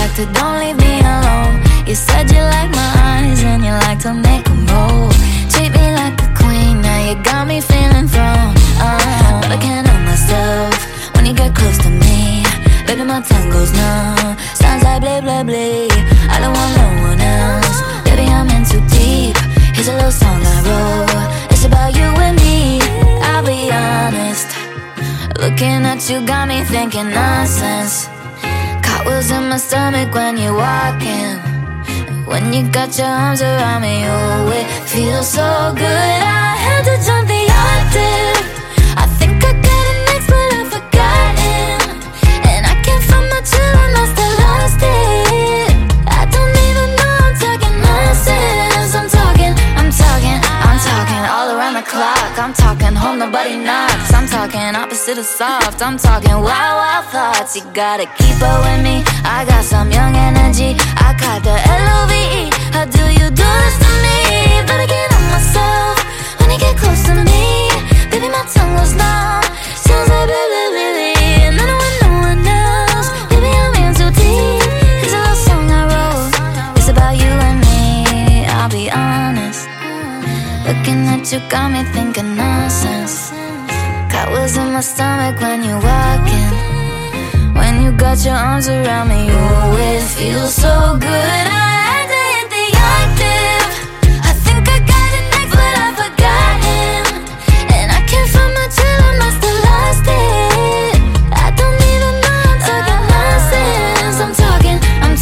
distracted, don't leave me alone. You said you like my eyes and you like to make them roll. Treat me like a queen, now you got me feeling thrown. But I can't help myself when you get close to me. Baby, my tongue goes numb, sounds like blah, blah, blah. I don't want no one else, baby, I'm in too deep. Here's a little song I wrote, it's about you and me. I'll be honest, looking at you got me thinking nonsense. Cartwheels in my stomach when you're walking. When you got your arms around me, oh, it feels so good. I had to jump the octave. I think I got it next, but I've forgotten. And I can't find my chill and I still lost it. I don't even know I'm talking nonsense. I'm talking all around the clock. I'm talking home, nobody knocks. I'm talking opposite of soft. I'm talking wild, wild thoughts. You gotta keep up with me, I got some young energy. I caught the L-O-V-E. How do you do this to me? But I can't help myself when you get close to me. Baby, my tongue goes numb, sounds like blah, blah, blah. And I don't want no one else, baby, I'm in too deep. Here's a little song I wrote, it's about you and me. I'll be honest, looking at you got me thinking nonsense. Cartwheels in my stomach when you're walking. When you got your arms around me, oh, it feels so good. I had to hit the octave. I think I got it next, but I've forgotten. And I can't find my chill and I still lost it. I don't even know I'm talking nonsense. I'm talking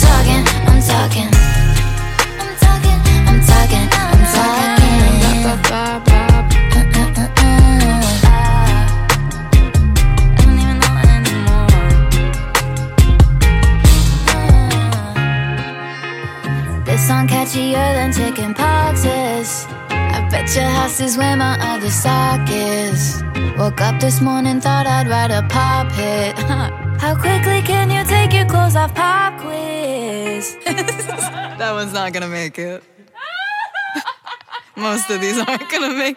song catchier than chicken poxes. I bet your house is where my other sock is. Woke up this morning, thought I'd write a pop hit. How quickly can you take your clothes off, pop quiz? That one's not gonna make it. Most of these aren't gonna make